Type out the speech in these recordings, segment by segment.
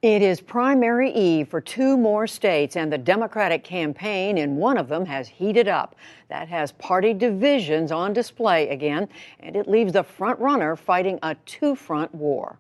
It is primary eve for two more states, and the Democratic campaign in one of them has heated up. That has party divisions on display again, and it leaves the front runner fighting a two-front war.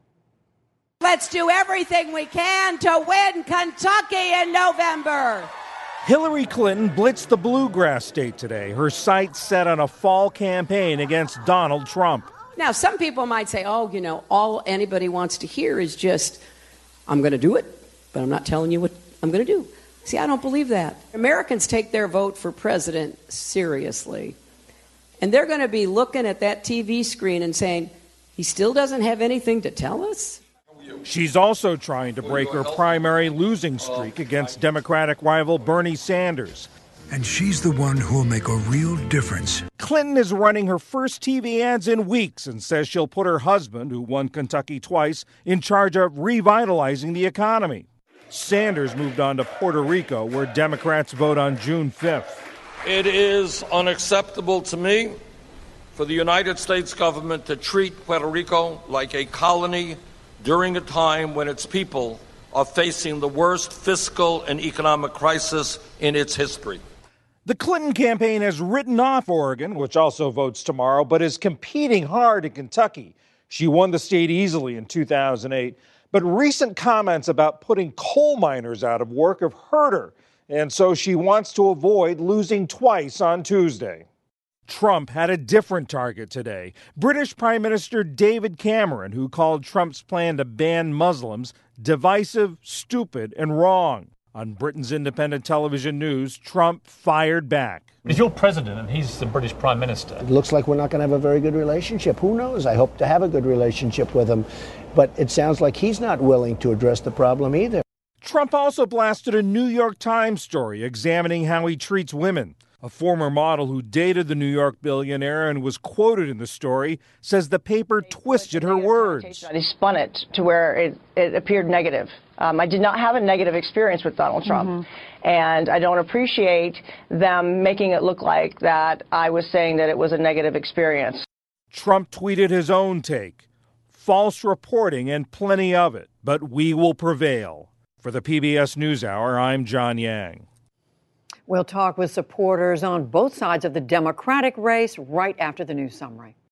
Let's do everything we can to win Kentucky in November. Hillary Clinton blitzed the bluegrass state today, her sights set on a fall campaign against Donald Trump. Now, some people might say, all anybody wants to hear is just, I'm going to do it, but I'm not telling you what I'm going to do. See, I don't believe that. Americans take their vote for president seriously. And they're going to be looking at that TV screen and saying, he still doesn't have anything to tell us? She's also trying to break her primary losing streak against Democratic rival Bernie Sanders. And she's the one who'll make a real difference. Clinton is running her first TV ads in weeks and says she'll put her husband, who won Kentucky twice, in charge of revitalizing the economy. Sanders moved on to Puerto Rico, where Democrats vote on June 5th. It is unacceptable to me for the United States government to treat Puerto Rico like a colony during a time when its people are facing the worst fiscal and economic crisis in its history. The Clinton campaign has written off Oregon, which also votes tomorrow, but is competing hard in Kentucky. She won the state easily in 2008, but recent comments about putting coal miners out of work have hurt her, and so she wants to avoid losing twice on Tuesday. Trump had a different target today. British Prime Minister David Cameron, who called Trump's plan to ban Muslims divisive, stupid, and wrong. On Britain's independent television news, Trump fired back. He's your president and he's the British Prime Minister. It looks like we're not going to have a very good relationship. Who knows? I hope to have a good relationship with him. But it sounds like he's not willing to address the problem either. Trump also blasted a New York Times story examining how he treats women. A former model who dated the New York billionaire and was quoted in the story says the paper twisted her words. They spun it to where it appeared negative. I did not have a negative experience with Donald Trump, and I don't appreciate them making it look like that I was saying that it was a negative experience. Trump tweeted his own take. False reporting and plenty of it, but we will prevail. For the PBS NewsHour, I'm John Yang. We'll talk with supporters on both sides of the Democratic race right after the news summary.